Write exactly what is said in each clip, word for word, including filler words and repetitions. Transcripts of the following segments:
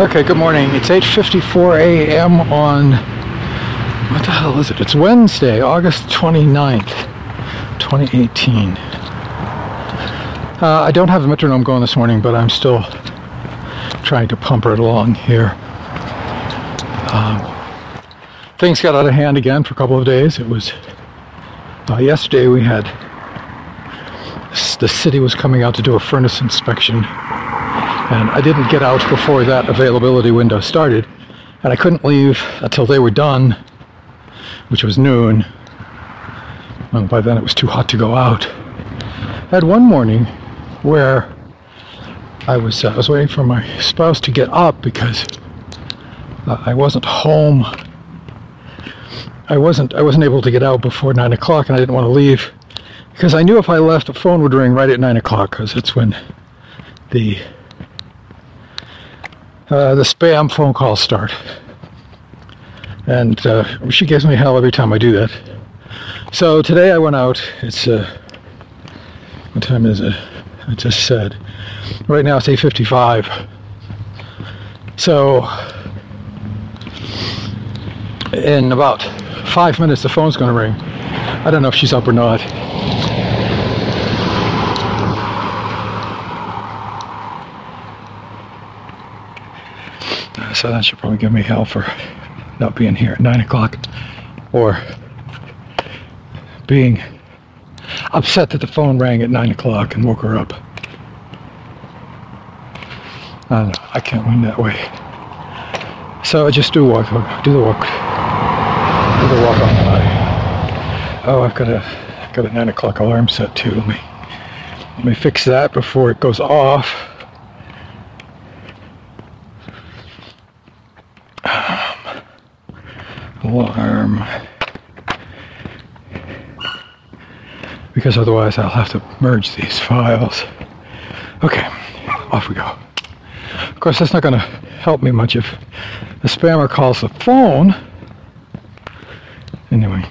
Okay, good morning. It's eight fifty-four a m on, what the hell is it? It's Wednesday, August twenty-ninth, twenty eighteen. Uh, I don't have a metronome going this morning, but I'm still trying to pump it along here. Um, things got out of hand again for a couple of days. It was, uh, yesterday we had, the city was coming out to do a furnace inspection. And I didn't get out before that availability window started. And I couldn't leave until they were done, which was noon. And by then it was too hot to go out. I had one morning where I was, uh, I was waiting for my spouse to get up because uh, I wasn't home. I wasn't, I wasn't able to get out before nine o'clock, and I didn't want to leave because I knew if I left, the phone would ring right at nine o'clock because it's when the Uh, the spam phone calls start. And uh, she gives me hell every time I do that. So today I went out. It's, uh, what time is it? I just said. Right now it's eight fifty-five. So in about five minutes the phone's going to ring. I don't know if she's up or not. So that should probably give me hell for not being here at nine o'clock, or being upset that the phone rang at nine o'clock and woke her up. I don't know, I can't win that way. So I just do walk, do the walk, do the walk on by. Oh, I've got a, got a nine o'clock alarm set too. Let me, let me fix that before it goes off. Alarm, because otherwise I'll have to merge these files. Okay, off we go. Of course, that's not going to help me much if the spammer calls the phone. Anyway.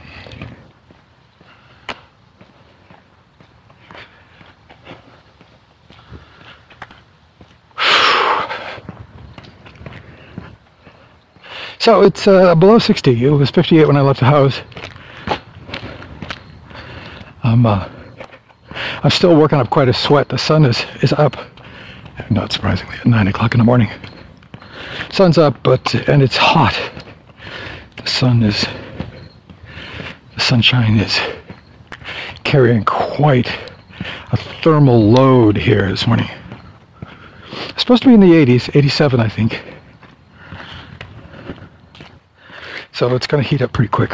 So it's uh, below sixty. It was fifty-eight when I left the house. I'm, uh, I'm still working up quite a sweat. The sun is, is up, not surprisingly, at nine o'clock in the morning. Sun's up, but, and it's hot. The sun is, the sunshine is carrying quite a thermal load here this morning. It's supposed to be in the eighties, eighty-seven I think. So it's going to heat up pretty quick.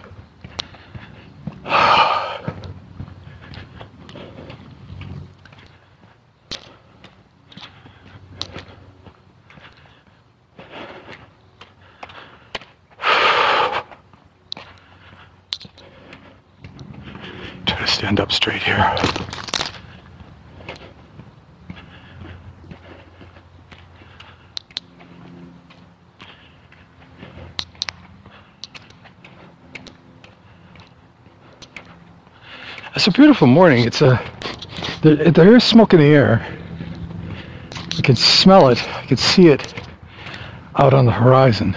Try to stand up straight here. It's a beautiful morning. It's a there, there is smoke in the air. I can smell it. I can see it out on the horizon.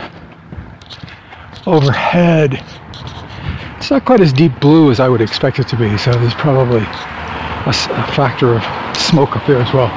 Overhead, it's not quite as deep blue as I would expect it to be, so there's probably a, a factor of smoke up there as well.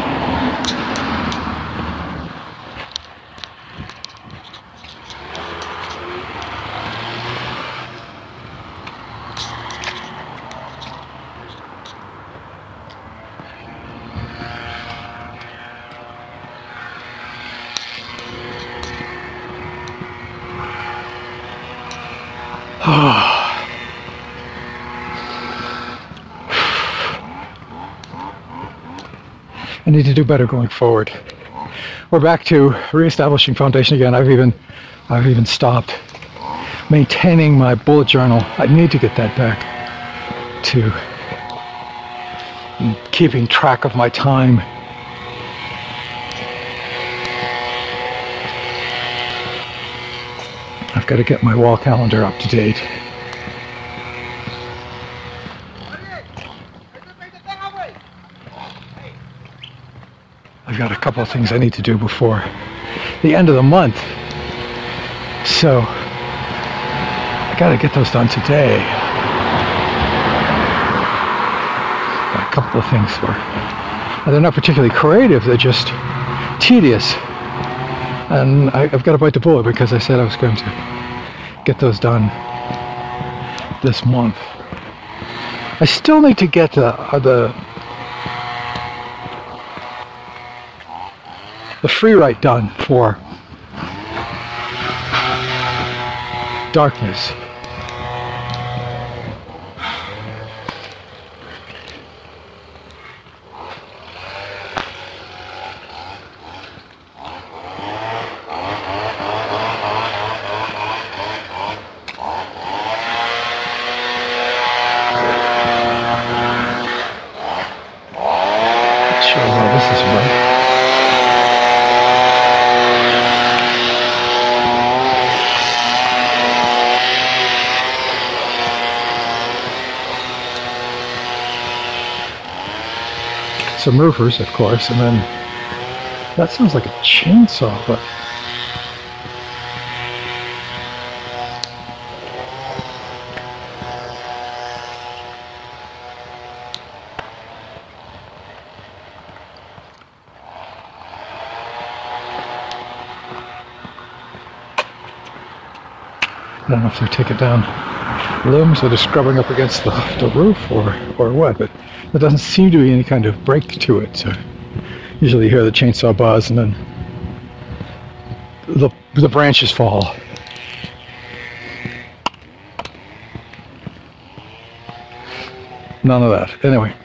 I need to do better going forward. We're back to reestablishing foundation again. I've even, I've even stopped maintaining my bullet journal. I need to get that back to keeping track of my time. I've got to get my wall calendar up to date. I've got a couple of things I need to do before the end of the month. So I gotta get those done today. A couple of things were, they're not particularly creative, they're just tedious. And I, I've got to bite the bullet because I said I was going to get those done this month. I still need to get the, uh, the, the free write done for Darkness. Some roofers, of course, and then that sounds like a chainsaw, but I don't know if they're taking down limbs or they're scrubbing up against the, the roof or, or what, but there doesn't seem to be any kind of break to it. So usually you hear the chainsaw buzz and then the, the branches fall. None of that. Anyway.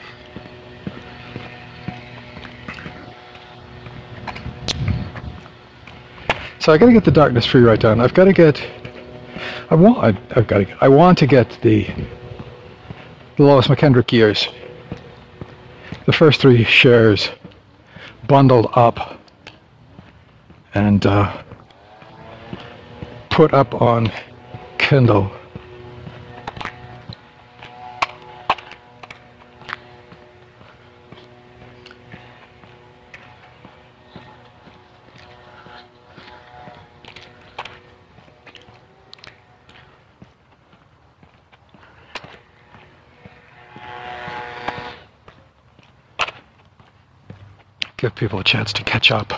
So I gotta get the Darkness free write done. I've gotta get I want I, I've gotta get I want to get the the Lois McKendrick years. The first three shares bundled up and uh, put up on Kindle. Give people a chance to catch up.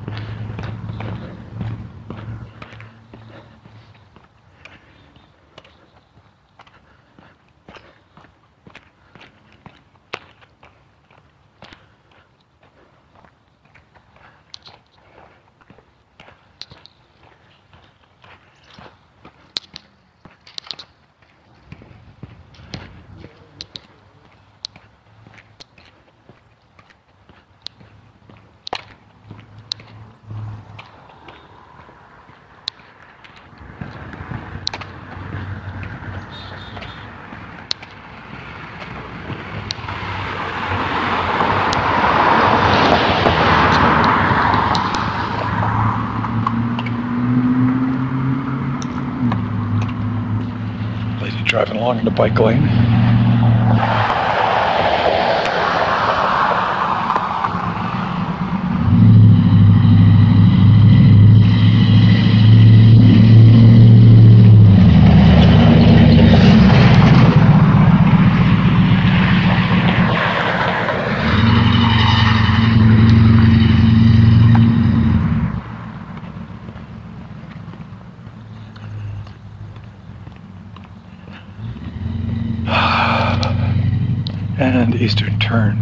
Driving along in the bike lane. And eastern turn.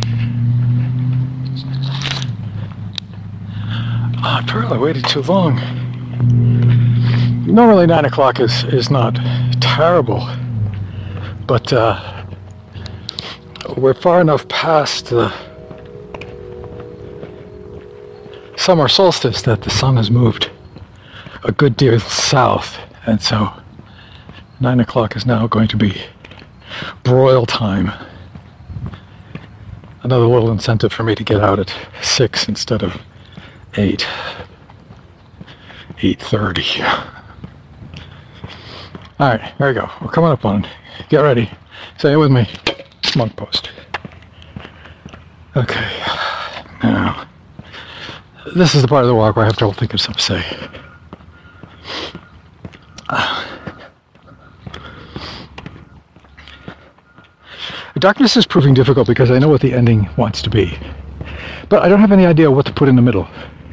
Oh, apparently I waited too long. Normally nine o'clock is, is not terrible, but uh, we're far enough past the summer solstice that the sun has moved a good deal south, and so nine o'clock is now going to be broil time. Another little incentive for me to get out at six instead of eight, eight thirty. All right, there we go. We're coming up on it. Get ready. Say it with me. Monk post. Okay. Now, this is the part of the walk where I have trouble thinking of something to say. Darkness is proving difficult because I know what the ending wants to be, but I don't have any idea what to put in the middle.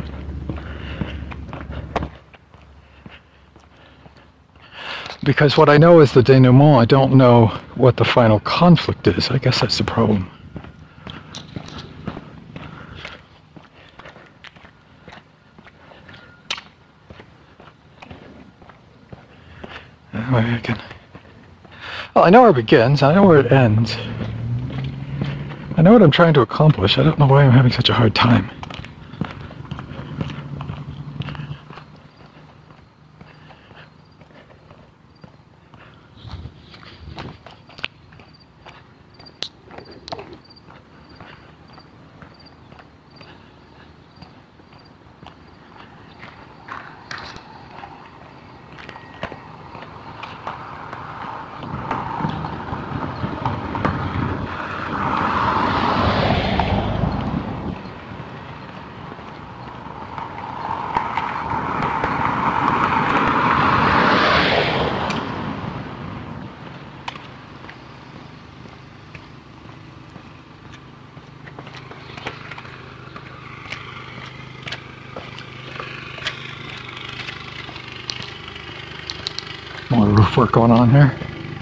Because what I know is the denouement, I don't know what the final conflict is. I guess that's the problem. Maybe I can... Well, I know where it begins, I know where it ends. I know what I'm trying to accomplish. I don't know why I'm having such a hard time. More roof work going on here.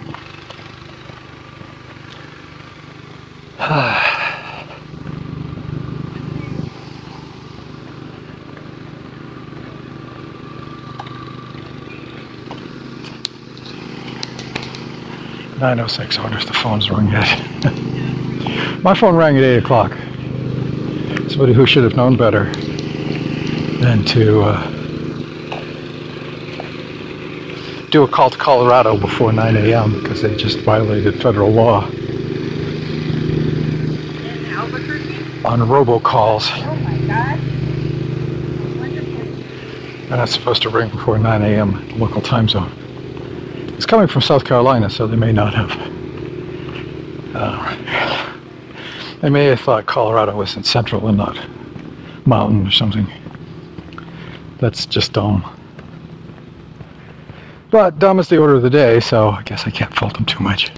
nine oh six, I wonder if the phone's rung yet. My phone rang at eight o'clock. Somebody who should have known better than to uh, do a call to Colorado before nine a.m. because they just violated federal law on robocalls. Oh my God. They're not supposed to ring before nine a.m. local time zone. It's coming from South Carolina, so they may not have. Uh, they may have thought Colorado was in central and not mountain or something. That's just dumb. But dumb is the order of the day, so I guess I can't fault them too much.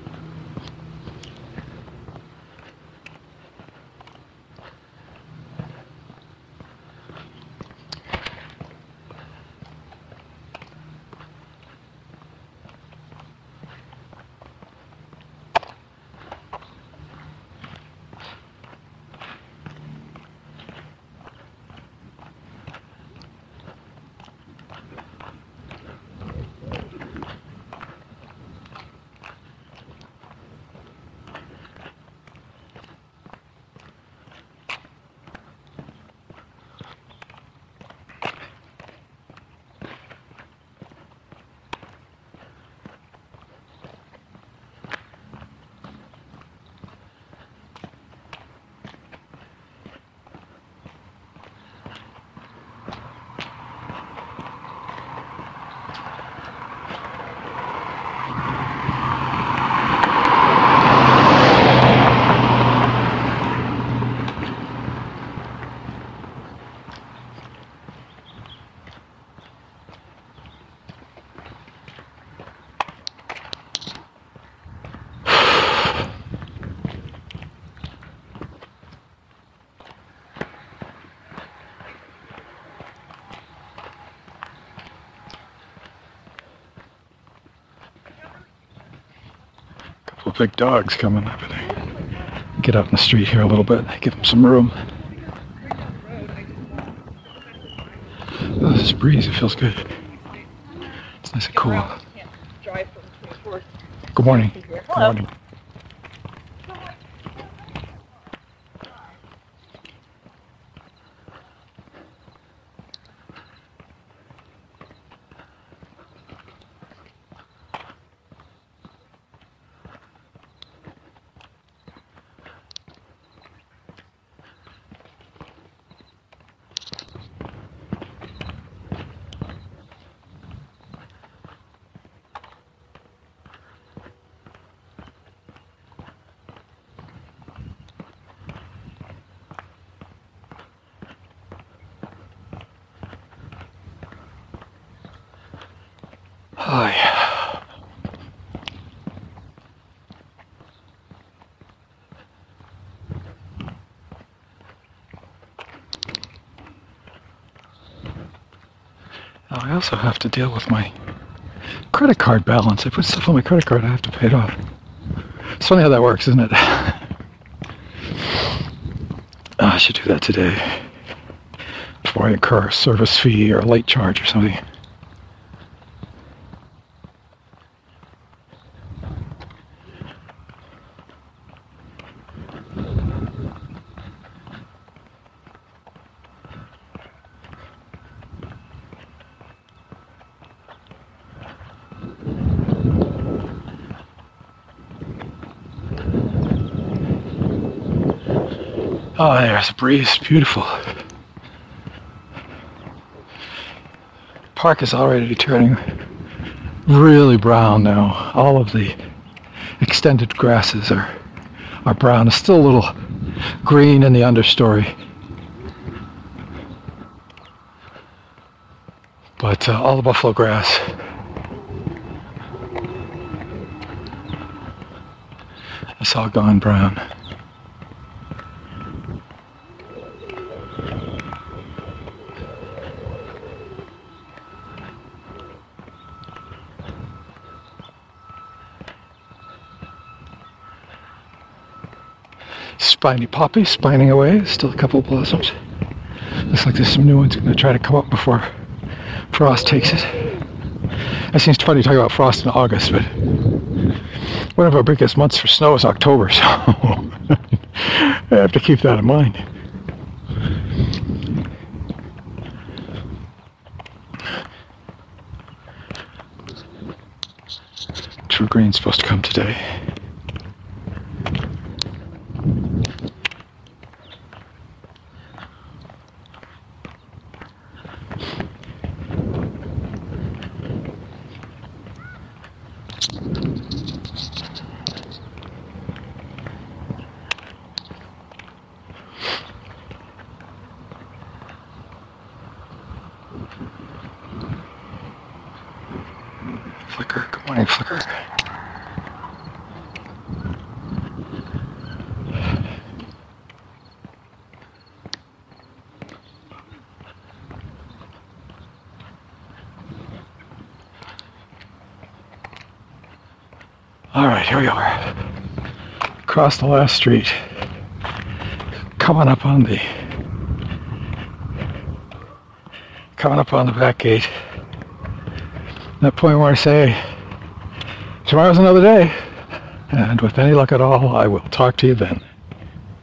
Big dogs coming up. And get out in the street here a little bit, give them some room. Oh, this breeze, it feels good. It's nice and cool. Good morning. Good morning. Oh, yeah. Now I also have to deal with my credit card balance. I put stuff on my credit card, I have to pay it off. It's funny how that works, isn't it? Oh, I should do that today before I incur a service fee or a late charge or something. Oh, there's a breeze. Beautiful. Park is already turning really brown now. All of the extended grasses are, are brown. It's still a little green in the understory. But uh, all the buffalo grass it's all gone brown. Spiny poppy spining away. Still a couple of blossoms. Looks like there's some new ones going to try to come up before frost takes it. It seems funny talking about frost in August, but one of our biggest months for snow is October, so I have to keep that in mind. True Green's supposed to come today. Flicker, good morning, Flicker. All right, here we are. Across the last street. Coming up on the coming up on the back gate. That point where I say, tomorrow's another day, and with any luck at all, I will talk to you then.